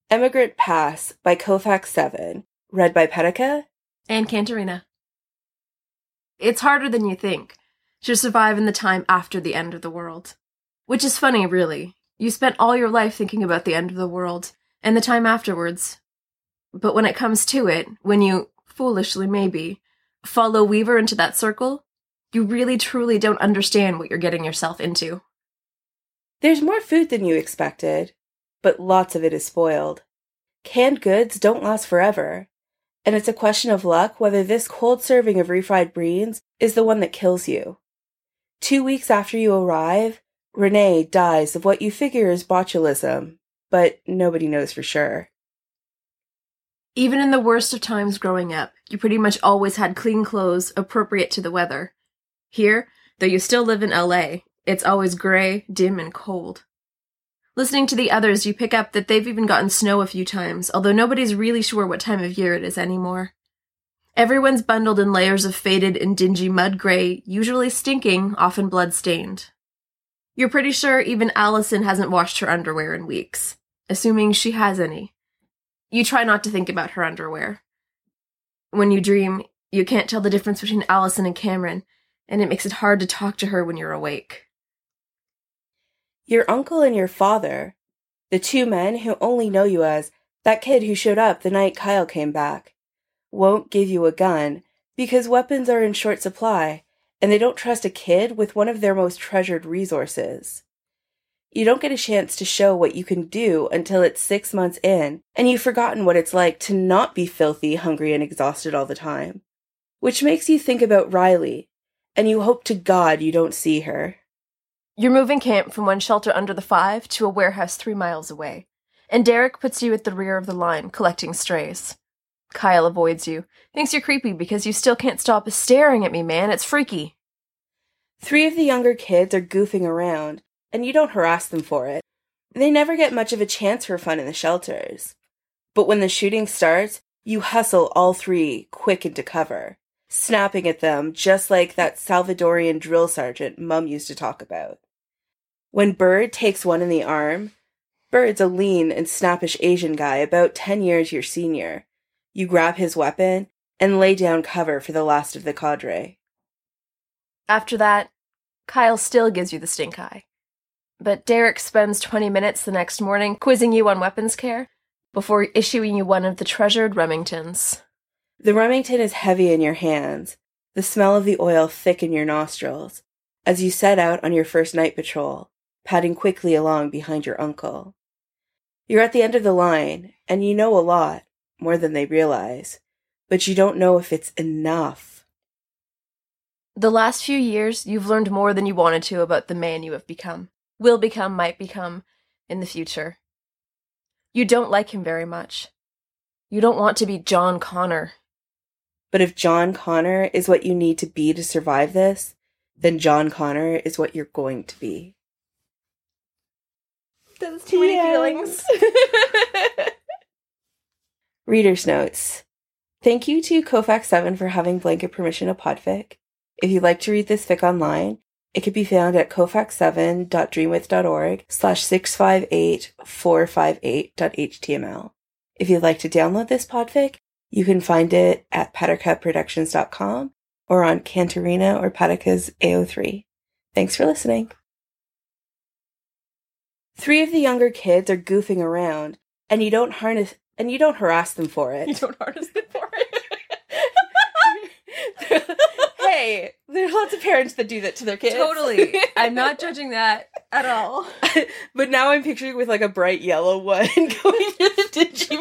Emigrant Pass by Koufax 7, read by Petica and Cantarina. It's harder than you think to survive in the time after the end of the world. Which is funny, really. You spent all your life thinking about the end of the world and the time afterwards. But when it comes to it, when you, foolishly maybe, follow Weaver into that circle, you really truly don't understand what you're getting yourself into. There's more food than you expected, but lots of it is spoiled. Canned goods don't last forever, and it's a question of luck whether this cold serving of refried beans is the one that kills you. 2 weeks after you arrive, Renee dies of what you figure is botulism, but nobody knows for sure. Even in the worst of times growing up, you pretty much always had clean clothes appropriate to the weather. Here, though you still live in LA, it's always gray, dim, and cold. Listening to the others, you pick up that they've even gotten snow a few times, although nobody's really sure what time of year it is anymore. Everyone's bundled in layers of faded and dingy mud gray, usually stinking, often blood-stained. You're pretty sure even Allison hasn't washed her underwear in weeks, assuming she has any. You try not to think about her underwear. When you dream, you can't tell the difference between Allison and Cameron, and it makes it hard to talk to her when you're awake. Your uncle and your father, the two men who only know you as that kid who showed up the night Kyle came back, won't give you a gun because weapons are in short supply, and they don't trust a kid with one of their most treasured resources. You don't get a chance to show what you can do until it's 6 months in, and you've forgotten what it's like to not be filthy, hungry, and exhausted all the time. Which makes you think about Riley, and you hope to God you don't see her. You're moving camp from one shelter under the 5 to a warehouse 3 miles away, and Derek puts you at the rear of the line, collecting strays. Kyle avoids you, thinks you're creepy because you still can't stop staring at me, man. It's freaky. 3 of the younger kids are goofing around, and you don't harass them for it. They never get much of a chance for fun in the shelters. But when the shooting starts, you hustle all 3 quick into cover, snapping at them just like that Salvadorian drill sergeant Mum used to talk about. When Bird takes one in the arm, Bird's a lean and snappish Asian guy about 10 years your senior. You grab his weapon and lay down cover for the last of the cadre. After that, Kyle still gives you the stink eye. But Derek spends 20 minutes the next morning quizzing you on weapons care before issuing you one of the treasured Remingtons. The Remington is heavy in your hands, the smell of the oil thick in your nostrils, as you set out on your first night patrol, padding quickly along behind your uncle. You're at the end of the line, and you know a lot, more than they realize, but you don't know if it's enough. The last few years, you've learned more than you wanted to about the man you have become. Will become, might become, in the future. You don't like him very much. You don't want to be John Connor. But if John Connor is what you need to be to survive this, then John Connor is what you're going to be. That's too many feelings. Reader's notes. Thank you to Koufax 7 for having blanket permission of podfic. If you'd like to read this fic online, it can be found at koufax7.dreamwith.org/658-458.html. If you'd like to download this podfic, you can find it at pettercutproductions.com or on Cantarina or Petica's AO3. Thanks for listening. 3 of the younger kids are goofing around, and you don't harass them for it. You don't harness them for it. Hey, there are lots of parents that do that to their kids. Totally. I'm not judging that at all. But now I'm picturing with like a bright yellow one going through the dingy